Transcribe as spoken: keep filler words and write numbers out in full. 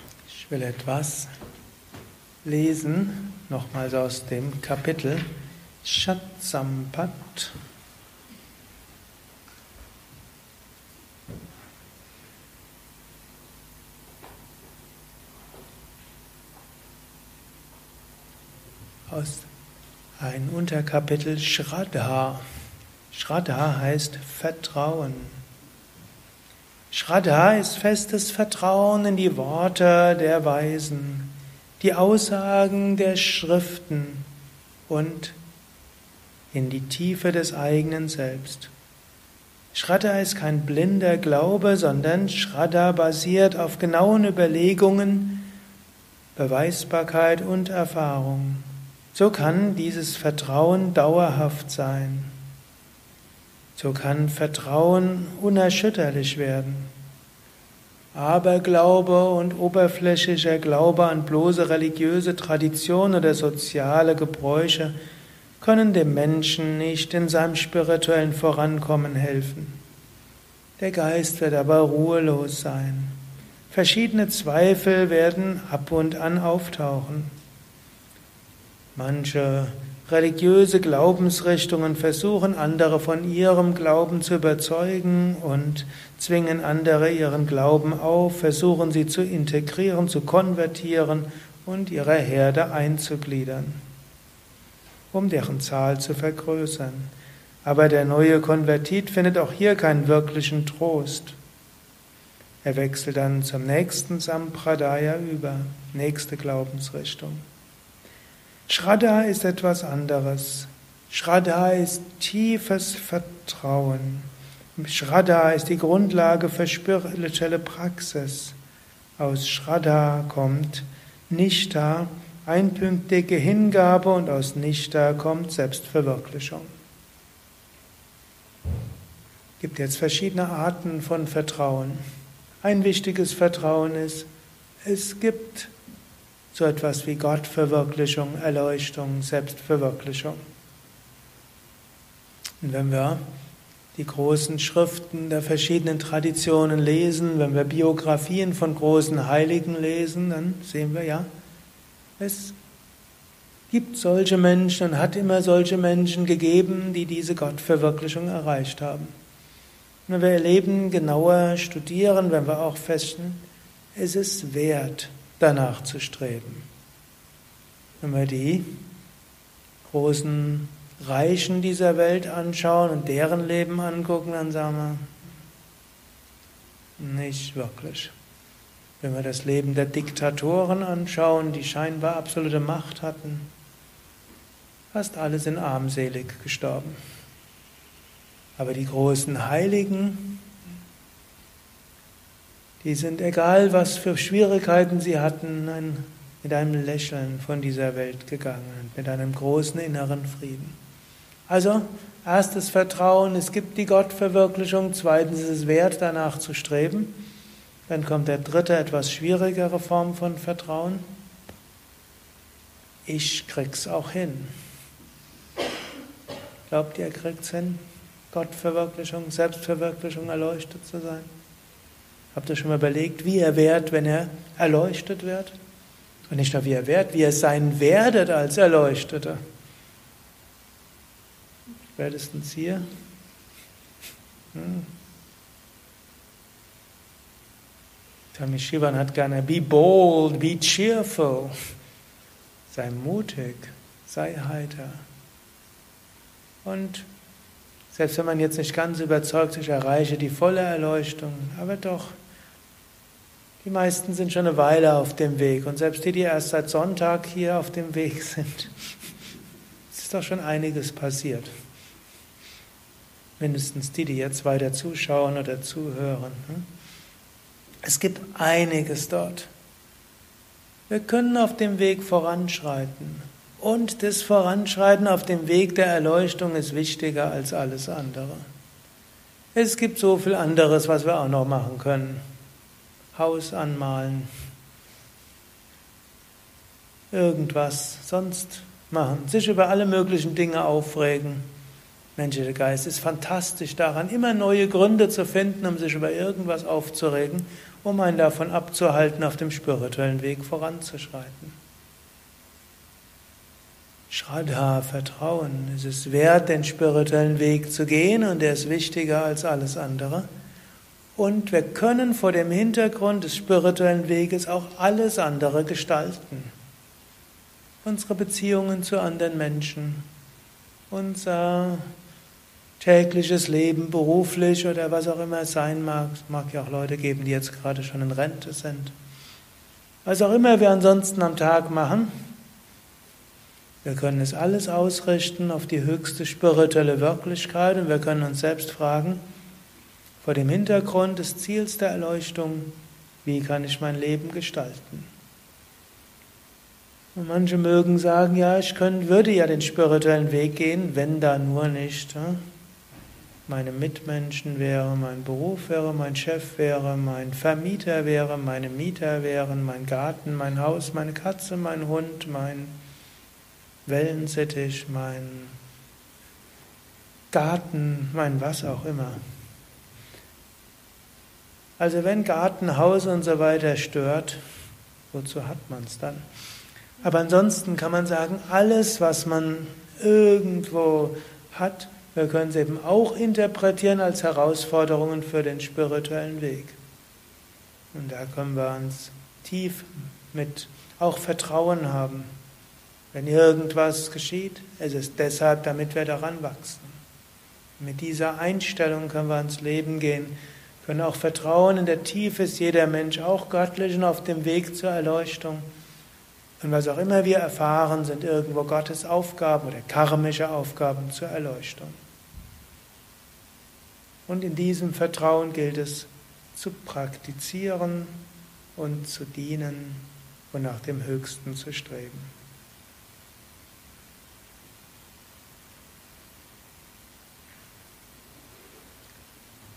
Ich will etwas lesen, nochmals aus dem Kapitel Shat-Sampat. Aus ein Unterkapitel Shraddha. Shraddha heißt Vertrauen. Shraddha ist festes Vertrauen in die Worte der Weisen, die Aussagen der Schriften und in die Tiefe des eigenen Selbst. Shraddha ist kein blinder Glaube, sondern Shraddha basiert auf genauen Überlegungen, Beweisbarkeit und Erfahrung. So kann dieses Vertrauen dauerhaft sein. So kann Vertrauen unerschütterlich werden. Aberglaube und oberflächlicher Glaube an bloße religiöse Tradition oder soziale Gebräuche können dem Menschen nicht in seinem spirituellen Vorankommen helfen. Der Geist wird aber ruhelos sein. Verschiedene Zweifel werden ab und an auftauchen. Manche religiöse Glaubensrichtungen versuchen, andere von ihrem Glauben zu überzeugen und zwingen andere ihren Glauben auf, versuchen sie zu integrieren, zu konvertieren und ihre Herde einzugliedern, um deren Zahl zu vergrößern. Aber der neue Konvertit findet auch hier keinen wirklichen Trost. Er wechselt dann zum nächsten Sampradaya über, nächste Glaubensrichtung. Shraddha ist etwas anderes. Shraddha ist tiefes Vertrauen. Shraddha ist die Grundlage für spirituelle Praxis. Aus Shraddha kommt Nishtha, einpünktige Hingabe, und aus Nishtha kommt Selbstverwirklichung. Es gibt jetzt verschiedene Arten von Vertrauen. Ein wichtiges Vertrauen ist, es gibt so etwas wie Gottverwirklichung, Erleuchtung, Selbstverwirklichung. Und wenn wir die großen Schriften der verschiedenen Traditionen lesen, wenn wir Biografien von großen Heiligen lesen, dann sehen wir ja, es gibt solche Menschen und hat immer solche Menschen gegeben, die diese Gottverwirklichung erreicht haben. Und wenn wir ihr Leben genauer studieren, werden wir auch feststellen, es ist wert, danach zu streben. Wenn wir die großen Reichen dieser Welt anschauen und deren Leben angucken, dann sagen wir, nicht wirklich. Wenn wir das Leben der Diktatoren anschauen, die scheinbar absolute Macht hatten, fast alle sind armselig gestorben. Aber die großen Heiligen, die sind, egal was für Schwierigkeiten sie hatten, ein, mit einem Lächeln von dieser Welt gegangen, mit einem großen inneren Frieden. Also, erstes Vertrauen, es gibt die Gottverwirklichung, zweitens ist es wert, danach zu streben. Dann kommt der dritte, etwas schwierigere Form von Vertrauen. Ich krieg's auch hin. Glaubt ihr, ihr kriegt's hin? Gottverwirklichung, Selbstverwirklichung, erleuchtet zu sein? Habt ihr schon mal überlegt, wie ihr werdet, wenn ihr erleuchtet werdet? Und nicht nur wie ihr werdet, wie ihr sein werdet als Erleuchteter. Spätestens hier. Hm. Swami Shivan hat gerne, be bold, be cheerful. Sei mutig, sei heiter. Und selbst wenn man jetzt nicht ganz überzeugt ist, ich erreiche die volle Erleuchtung, aber doch, die meisten sind schon eine Weile auf dem Weg. Und selbst die, die erst seit Sonntag hier auf dem Weg sind, es ist doch schon einiges passiert. Mindestens die, die jetzt weiter zuschauen oder zuhören. Es gibt einiges dort. Wir können auf dem Weg voranschreiten. Und das Voranschreiten auf dem Weg der Erleuchtung ist wichtiger als alles andere. Es gibt so viel anderes, was wir auch noch machen können. Haus anmalen, irgendwas sonst machen, sich über alle möglichen Dinge aufregen. Menschlicher Geist ist fantastisch daran, immer neue Gründe zu finden, um sich über irgendwas aufzuregen um einen davon abzuhalten, auf dem spirituellen Weg voranzuschreiten. Shraddha, Vertrauen, es ist wert, den spirituellen Weg zu gehen und er ist wichtiger als alles andere. Und wir können vor dem Hintergrund des spirituellen Weges auch alles andere gestalten. Unsere Beziehungen zu anderen Menschen, unser tägliches Leben, beruflich oder was auch immer es sein mag. Es mag ja auch Leute geben, die jetzt gerade schon in Rente sind. Was auch immer wir ansonsten am Tag machen, wir können es alles ausrichten auf die höchste spirituelle Wirklichkeit und wir können uns selbst fragen, vor dem Hintergrund des Ziels der Erleuchtung, wie kann ich mein Leben gestalten? Und manche mögen sagen, ja, ich könnte, würde ja den spirituellen Weg gehen, wenn da nur nicht hm? meine Mitmenschen wären, mein Beruf wäre, mein Chef wäre, mein Vermieter wäre, meine Mieter wären, mein Garten, mein Haus, meine Katze, mein Hund, mein Wellensittich, mein Garten, mein was auch immer. Also wenn Garten, Haus und so weiter stört, wozu hat man es dann? Aber ansonsten kann man sagen, alles, was man irgendwo hat, wir können es eben auch interpretieren als Herausforderungen für den spirituellen Weg. Und da können wir uns tief mit auch Vertrauen haben. Wenn irgendwas geschieht, es ist deshalb, damit wir daran wachsen. Mit dieser Einstellung können wir ins Leben gehen, können auch vertrauen, in der Tiefe ist jeder Mensch auch göttlich und auf dem Weg zur Erleuchtung. Und was auch immer wir erfahren, sind irgendwo Gottes Aufgaben oder karmische Aufgaben zur Erleuchtung. Und in diesem Vertrauen gilt es zu praktizieren und zu dienen und nach dem Höchsten zu streben.